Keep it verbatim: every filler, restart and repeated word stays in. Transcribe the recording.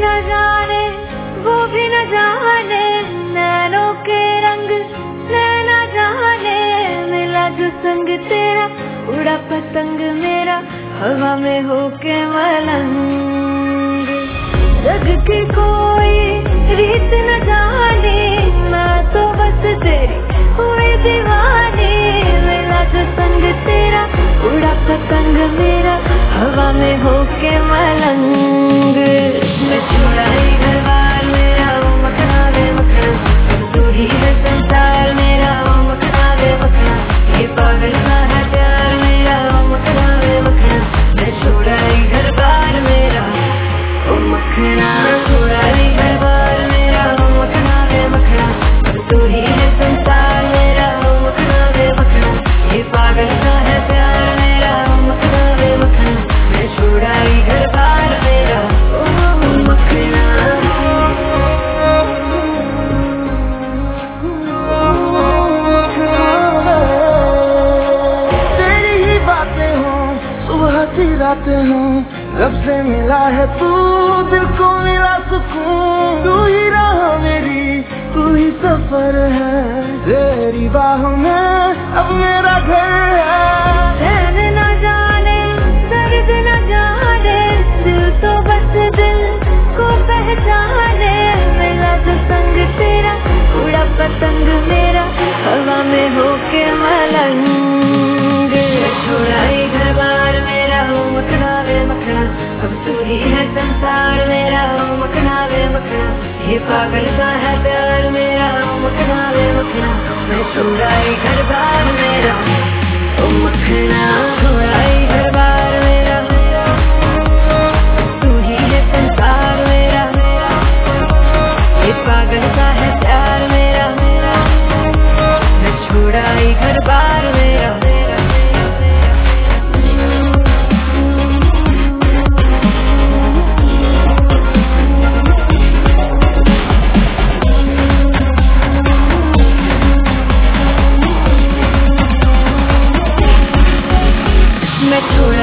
न जाने वो भी न जाने, नैनों के रंग नैना जाने, मिला जो संग तेरा उड़ा पतंग मेरा हवा में होके मलंग। जग की कोई रीत न जाने, मैं तो बस तेरी हुई दीवानी, मिला जो संग तेरा उड़ा पतंग मेरा हवा में होके मलंग। मैं छोड़ा ही घर बार मेरा वो मखना वे मखना, तू ही है संसार मेरा वो मखना वे मखना, ये पागल सा है प्यार मेरा वो मखना वे मखना। मैं छोड़ा ही घर बार मेरा वो मखना, छोड़ा ही घर बार मेरा वो मखना वे मखना, तू ही है संसार मेरा वो मखना वे मखना, ये पागल सा है प्यार मेरा वो मखना वे मखना। मैं छोड़ा ही घर बार मेरा वो मखना। तेरी ही बातें हो सुबह सी रातें हो, रब से मिला है तू दिल को मिला सुकून, तू ही राह मेरी तू ही सफर है, तेरी बाहों में अब मेरा घर है। चैन न जाने दर्द न जाने, दिल तो बस दिल को पहचाने, मिला जो संग तेरा उड़ा पतंग मेरा हवा में होके मलंग। छोड़ा ही घर बार मेरा वो मखना वे मखना, अब तू ही है संसार मेरा वो मखना वे मखना, ये पागल सा है प्यार मेरा वो मखना वे मखना। मैं छोड़ा ही घर बार मेरा वो मखना, छोड़ा ही घर बार मेरा, तू ही है संसार मेरा, ये पागल सा है प्यार मेरा, मैं छोड़ा ही घर बार मेरा। मैं छोड़ा